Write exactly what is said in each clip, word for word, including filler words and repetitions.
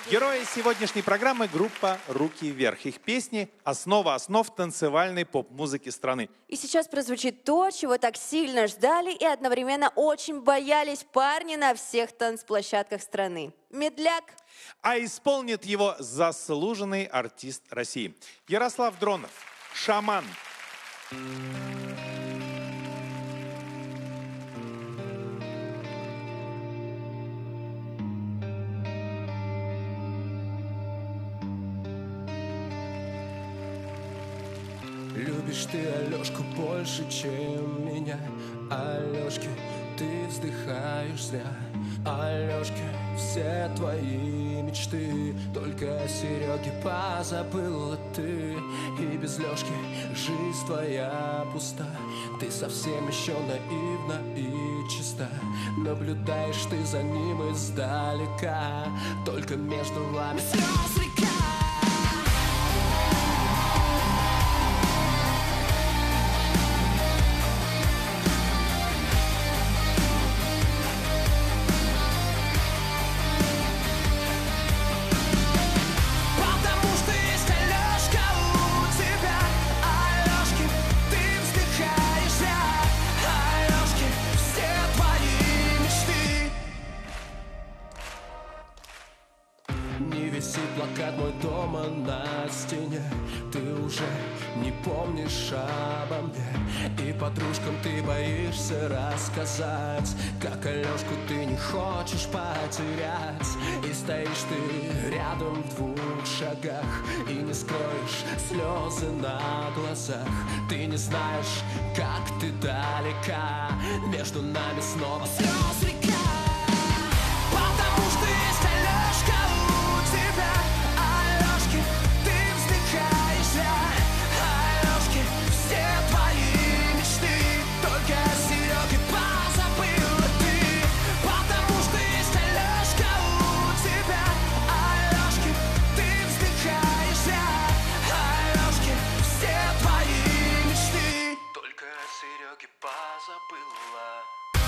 Герои сегодняшней программы — группа «Руки вверх». Их песни — основа основ танцевальной поп-музыки страны. И сейчас прозвучит то, чего так сильно ждали и одновременно очень боялись парни на всех танцплощадках страны. Медляк. А исполнит его заслуженный артист России. Ярослав Дронов. «Шаман». Любишь ты Алёшку больше, чем меня. Алёшке, ты вздыхаешь зря. Алёшке, все твои мечты только о Серёге позабыла ты. И без Лёшки жизнь твоя пуста. Ты совсем еще наивна и чиста. Наблюдаешь ты за ним издалека. Только между вами слез река. Не висит плакат мой дома на стене. Ты уже не помнишь обо мне. И подружкам ты боишься рассказать, как Алёшку ты не хочешь потерять. И стоишь ты рядом в двух шагах и не скроешь слезы на глазах. Ты не знаешь, как ты далека. Между нами снова слез река. Потому что есть Алёшка у тебя. Алёшке, ты вздыхаешь зря. Алёшке, все твои мечты только о Серёге позабыла ты. Потому что есть Алёшка у тебя. Алёшке, ты вздыхаешь зря. Алёшке, все твои мечты только о Серёге позабыла.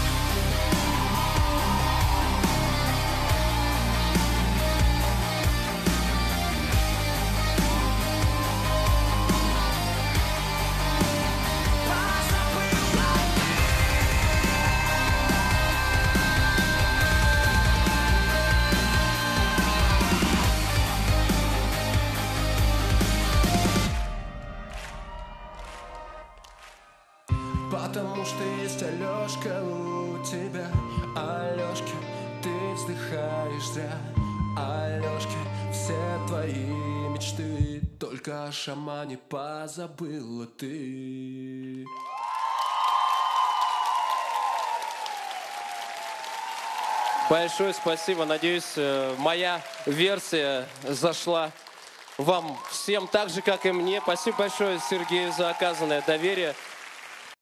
Потому что есть Алёшка у тебя. Алёшке, ты вздыхаешь зря. Алёшке, все твои мечты только о шамане позабыла ты. Большое спасибо. Надеюсь, моя версия зашла вам всем так же, как и мне. Спасибо большое, Сергей, за оказанное доверие.